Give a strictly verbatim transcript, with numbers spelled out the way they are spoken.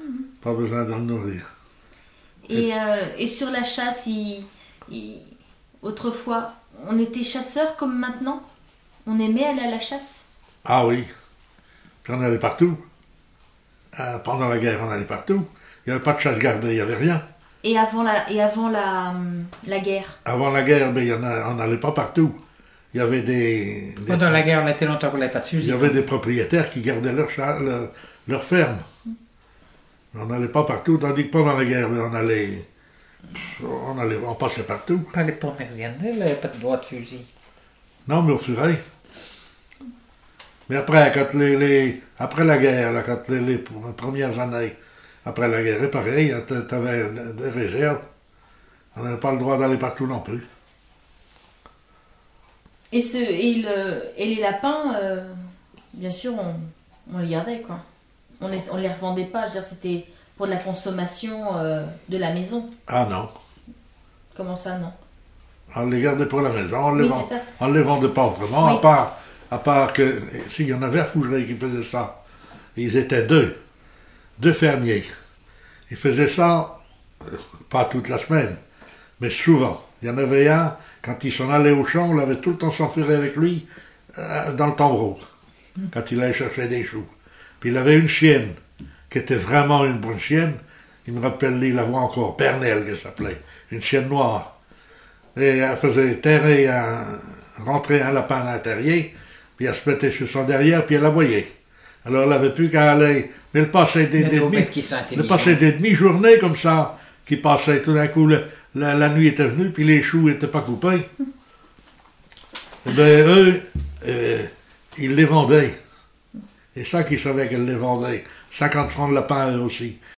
Pas besoin de le nourrir. Et, euh, et sur la chasse, il, il- autrefois, on était chasseurs comme maintenant? On aimait aller à la chasse? Ah oui, puis on allait partout. Euh, pendant la guerre, on allait partout. Il n'y avait pas de chasse gardée, il n'y avait rien. Et avant la, et avant la, hum, la guerre? Avant la guerre, ben, il y en a- on n'allait pas partout. Il y avait des, des- Pendant la guerre, on était longtemps qu'on n'avait pas de il fusil. y avait des propriétaires qui gardaient leur, cha- leur, leur ferme. On n'allait pas partout, tandis que pendant la guerre, ben, on allait, on allait, on passait partout. Pas les Pomerziennes, il n'avait pas de droit de fusil. Non, mais au furet. Mais après, quand les, les- après la guerre, là, quand les, les premières années, après la guerre, c'est pareil, tu avais des réserves. On n'avait pas le droit d'aller partout non plus. Et, ce, et, le, et les lapins, euh, bien sûr, on, on les gardait, quoi. On les, on les revendait pas, je veux dire, c'était pour de la consommation euh, de la maison. Ah non, Comment ça, non? on les gardait pour la maison, on les, Oui, vend- c'est ça. on les vendait pas autrement, Oui. à part, à part que, s'il y en avait à Fougeray qui faisait ça, ils étaient deux, deux fermiers. Ils faisaient ça, euh, pas toute la semaine, mais souvent. Il y en avait un, quand il s'en allait au champ, on l'avait tout le temps s'enfuir avec lui euh, dans le tombereau, quand il allait chercher des choux. Puis il avait une chienne, qui était vraiment une bonne chienne. Il me rappelle, il la voit encore, Pernelle, qu'elle s'appelait, une chienne noire. Et elle faisait terrer un, rentrer un lapin à l'intérieur, puis elle se mettait sur son derrière, puis elle aboyait. Alors elle n'avait plus qu'à aller, mais elle passait des, Il y a des des demi- bêtes qui sont elle intelligentes. passait des demi-journées comme ça, qui passaient tout d'un coup, le- la, la nuit était venue, puis les choux n'étaient pas coupés. Et bien eux, euh, ils les vendaient. Et ça qu'ils savaient qu'elles les vendaient. cinquante francs de lapin eux aussi.